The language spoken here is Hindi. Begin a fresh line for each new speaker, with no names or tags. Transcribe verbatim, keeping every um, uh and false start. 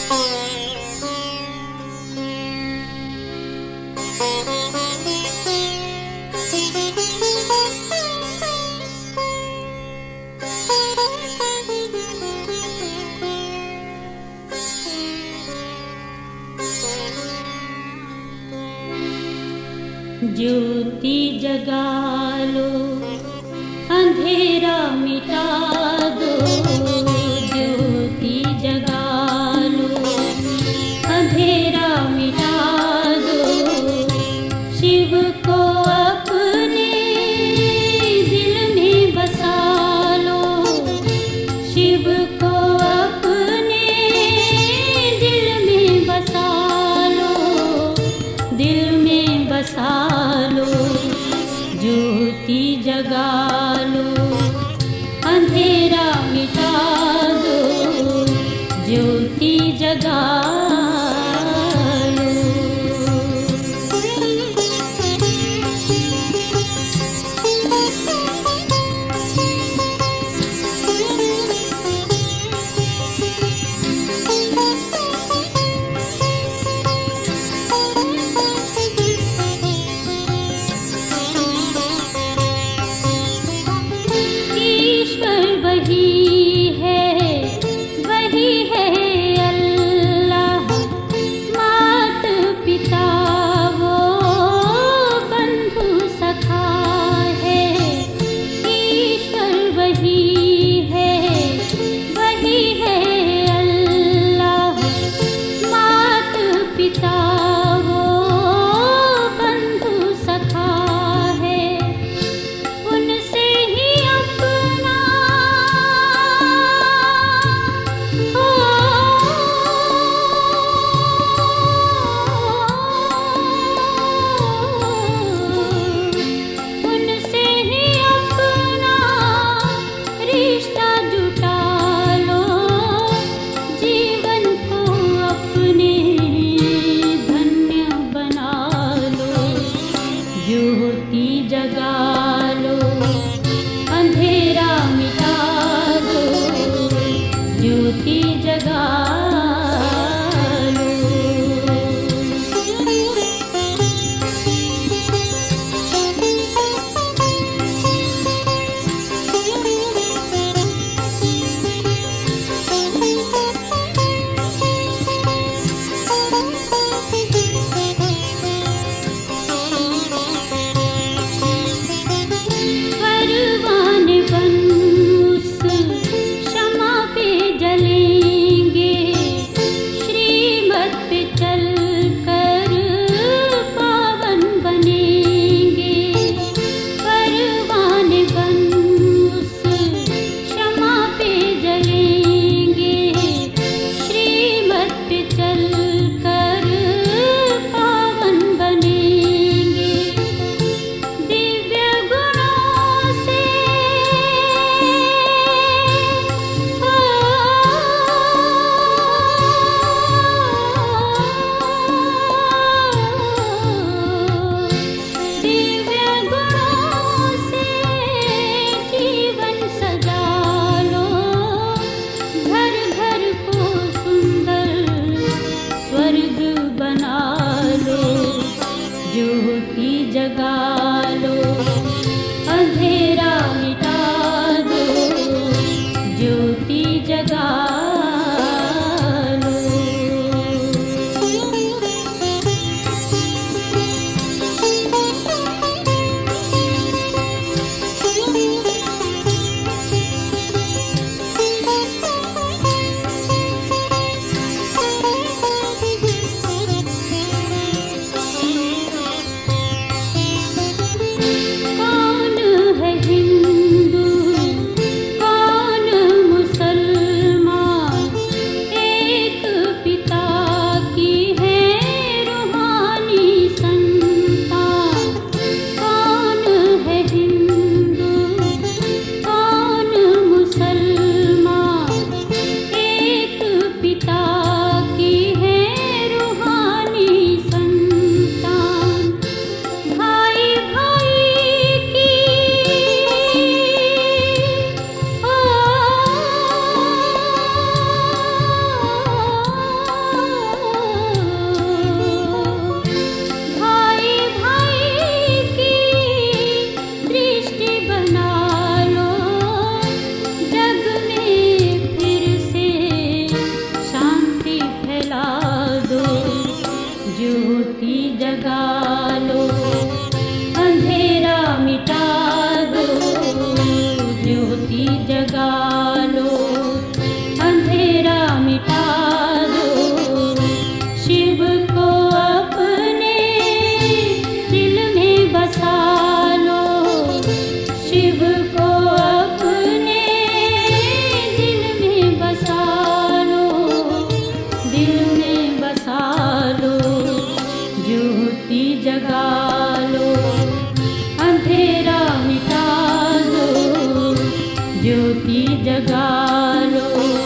ज्योति जगा लो, अंधेरा मिटा दो। ज्योति जगा लो, अंधेरा मिटा दो। शिव को अपने दिल में बसा लो, शिव को अपने दिल में बसा लो, दिल में बसा लो। ज्योति जगा लो, अंधेरा मिटा दो। ज्योति जगा लो। वही है, वही है अल्लाह, मात पिता वो बंधु सखा है। ईश्वर वही है, वही है अल्लाह, मात पिता वो बंधु सखा है। उनसे ही अपना ज्योति जगा लो।